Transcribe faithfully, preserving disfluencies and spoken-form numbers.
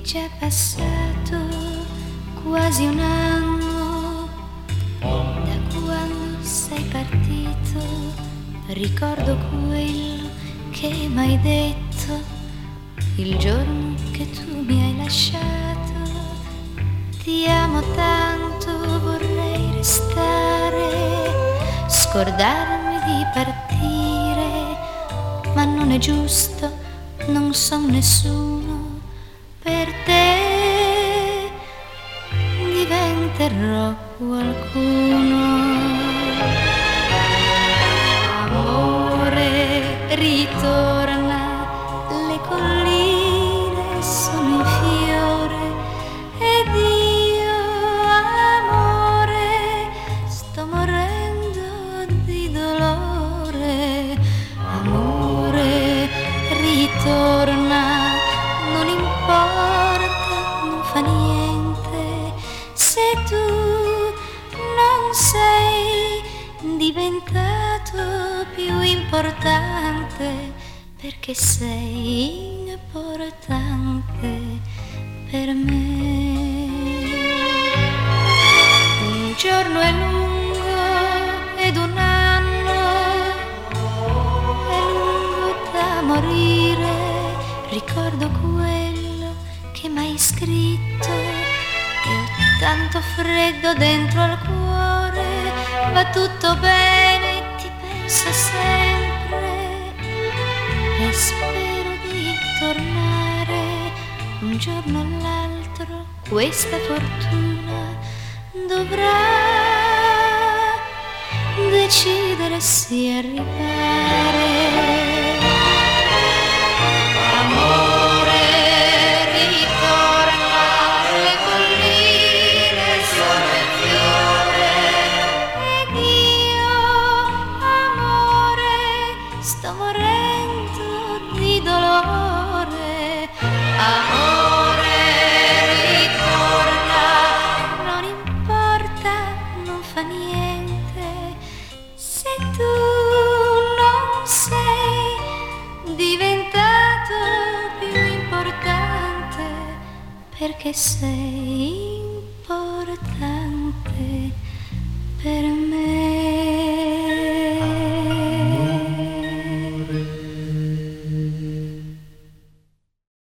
già passato quasi un anno da quando sei partito. Ricordo quello che m'hai detto il giorno che tu mi hai lasciato. Ti amo tanto, vorrei restare, scordarmi di partire, ma non è giusto, non son nessuno per te, diventerò qualcuno. Amore, ritorna, le colline sono in fiore ed io, amore, sto morendo di dolore. Amore, ritorna, non importa, non fa niente se tu non sei diventato più importante, perché sei importante per me. Un giorno è lungo ed un anno è lungo da morire. Ricordo quello che m'hai scritto e ho tanto freddo dentro al cuore. Va tutto bene, ti penso sempre e spero di tornare un giorno o l'altro. Questa fortuna dovrà decidere se arrivare. Amore, ritorna, le colline sono in fiore ed io, amore, sto morendo di dolore. Amore, ritorna, non importa, non fa niente se tu non sei diventato più importante, perché sei importante